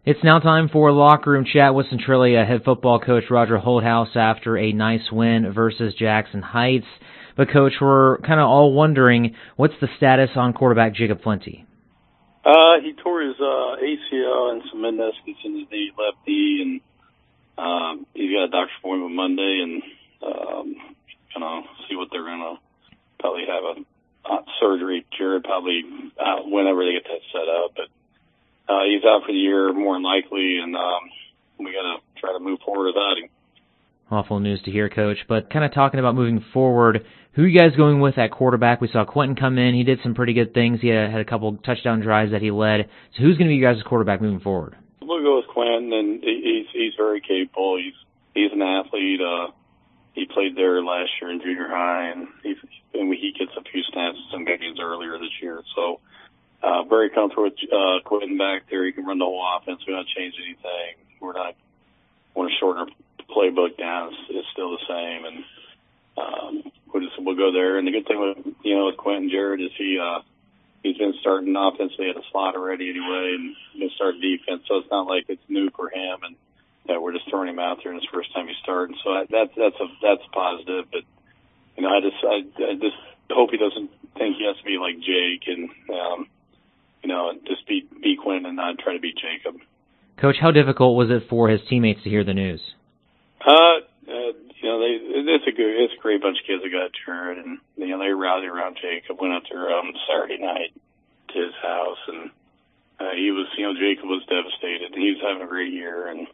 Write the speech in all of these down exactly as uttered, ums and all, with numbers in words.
It's now time for Locker Room Chat with Centralia head football coach Roger Holthouse after a nice win versus Jackson Heights. But, Coach, we're kind of all wondering, what's the status on quarterback Jacob Flinty? Uh, he tore his uh, A C L and some meniscus in his knee, left knee, and um, he's got a doctor's appointment Monday, and um, gonna see what they're gonna probably have a uh, surgery. Jared probably uh, whenever they get that set up, but uh, he's out for the year more than likely, and um, we gotta try to move forward without him. Awful news to hear, Coach. But kind of talking about moving forward, who are you guys going with at quarterback? We saw Quentin come in. He did some pretty good things. He had, had a couple touchdown drives that he led. So who's going to be your guys' quarterback moving forward? We'll go with Quentin, and he's he's very capable. He's he's an athlete. Uh, he played there last year in junior high, and he's and he gets a few snaps in some games earlier this year. So uh, very comfortable with uh, Quentin back there. He can run the whole offense. We're not changing anything. We're not want to shorten our playbook down. It's, it's still the same, and um, we'll just we'll go there. And the good thing with you know with Quentin Jared is he uh, he's been starting offensively at a slot already anyway, and been starting defense. So it's not like it's new for him, and that we're just throwing him out there in his first time he's starting. So I, that's that's a that's positive. But you know I just I, I just hope he doesn't think he has to be like Jake and um, you know just beat beat Quentin and not try to beat Jacob. Coach, how difficult was it for his teammates to hear the news? Uh, uh, you know, they, it's a good, it's a great bunch of kids that got turned, and, you know, they rallied around Jacob, went out there, um, Saturday night to his house, and, uh, he was, you know, Jacob was devastated, and he was having a great year, and,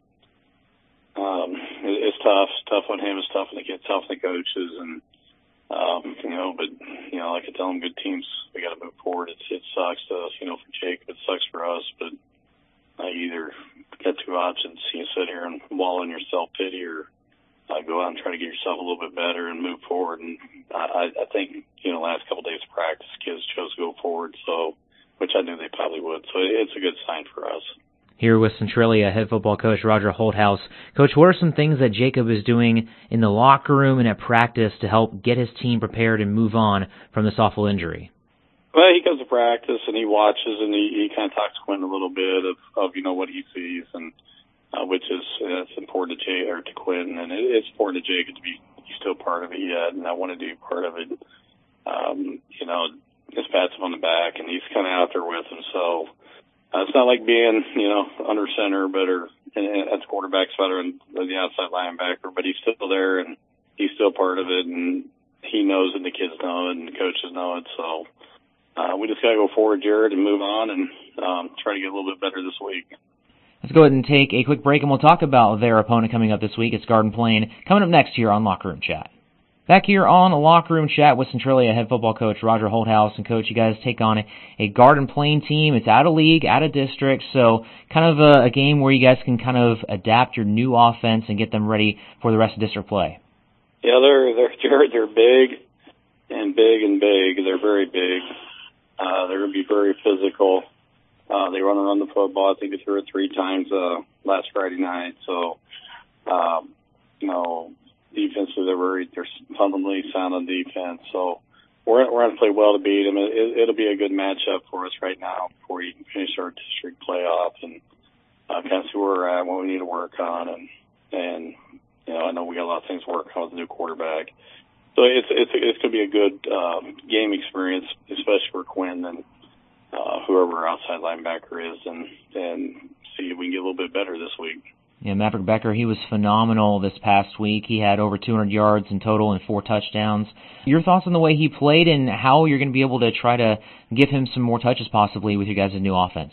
um, it, it's tough, it's tough on him, it's tough on the kids, tough on the coaches, and, um, you know, but, you know, like I tell them, good teams, we gotta move forward. It's, it sucks to, you know, for Jacob, it sucks for us, but, uh, either got two options. You sit here and wallow in your self-pity or uh, go out and try to get yourself a little bit better and move forward. And I, I think, you know, last couple of days of practice, kids chose to go forward, so which I knew they probably would. So it's a good sign for us. Here with Centralia head football coach Roger Holthouse. Coach, what are some things that Jacob is doing in the locker room and at practice to help get his team prepared and move on from this awful injury? Well, he comes to practice and he watches and he, he kind of talks to Quentin a little bit of, of you know, what he sees, and uh, which is uh, it's important to Jay or to Quentin, and it, it's important to Jacob to be he's still part of it yet, and I want to be part of it. Um, you know, just pats him on the back, and he's kind of out there with him. So uh, it's not like being you know under center, but or and, and as quarterback spot or the outside linebacker, but he's still there and he's still part of it, and he knows it, and the kids know it, and the coaches know it. So. Uh, we just got to go forward, Jared, and move on and um, try to get a little bit better this week. Let's go ahead and take a quick break, and we'll talk about their opponent coming up this week. It's Garden Plain, coming up next here on Locker Room Chat. Back here on Locker Room Chat with Centralia head football coach Roger Holthouse. And, Coach, you guys take on a, a Garden Plain team. It's out of league, out of district, so kind of a, a game where you guys can kind of adapt your new offense and get them ready for the rest of district play. Yeah, they're, they're, Jared, they're big and big and big. They're very big. Uh, they're going to be very physical. Uh, they run around the football. I think they threw it three times uh, last Friday night. So, um, you know, defensively, they're very, they're fundamentally sound on defense. So we're, we're going to play well to beat them. It, it'll be a good matchup for us right now before we can finish our district playoff and uh, kind of see where we're at, what we need to work on. And, and, you know, I know we got a lot of things to work on with the new quarterback. So it's it's it's going to be a good um, game experience, especially for Quinn and uh, whoever our outside linebacker is, and and see if we can get a little bit better this week. Yeah, Maverick Becker, he was phenomenal this past week. He had over two hundred yards in total and four touchdowns. Your thoughts on the way he played and how you're going to be able to try to give him some more touches possibly with your guys' new offense?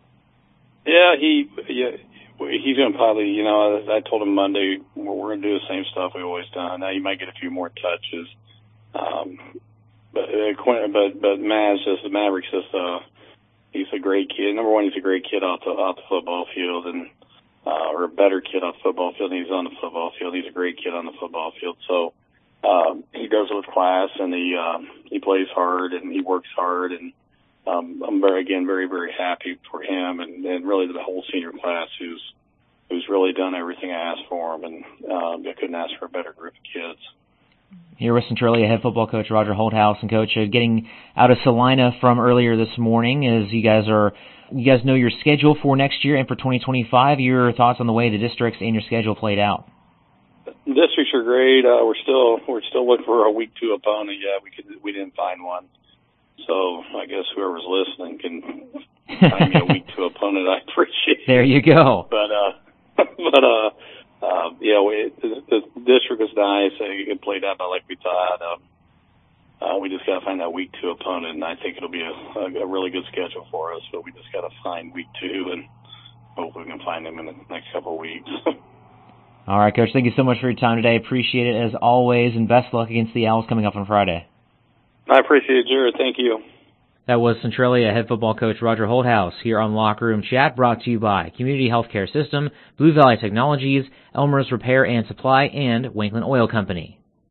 Yeah, he yeah. He's going to probably, you know, I told him Monday, well, we're going to do the same stuff we've always done. Now, you might get a few more touches. Um, but, uh, Quinn, but, but Mav's just, Maverick's just, uh, he's a great kid. Number one, he's a great kid off the, off the football field and, uh, or a better kid off the football field than he's on the football field. He's a great kid on the football field. So, um, he goes with class and he, um, he plays hard and he works hard and, Um, I'm very, again, very, very happy for him and, and really the whole senior class who's who's really done everything I asked for him, and um, I couldn't ask for a better group of kids. Here with Centralia head football coach Roger Holthouse. And, Coach, uh, getting out of Salina from earlier this morning as you guys are You guys know your schedule for next year and for twenty twenty-five. Your thoughts on the way the districts and your schedule played out? Districts are great. Uh, we're still we're still looking for a week two opponent. Yeah, we could we didn't find one. So I guess whoever's listening can find me a week two opponent. I appreciate it. There you go. But uh, but uh, uh, yeah, we, the, the district was nice. It played out like we thought. Um, uh, we just got to find that week two opponent, and I think it'll be a, a, a really good schedule for us. But we just got to find week two, and hopefully we can find them in the next couple of weeks. All right, Coach. Thank you so much for your time today. Appreciate it as always, and best luck against the Owls coming up on Friday. I appreciate it, Jared. Thank you. That was Centralia head football coach Roger Holthouse here on Locker Room Chat, brought to you by Community Healthcare System, Blue Valley Technologies, Elmer's Repair and Supply, and Wakeland Oil Company.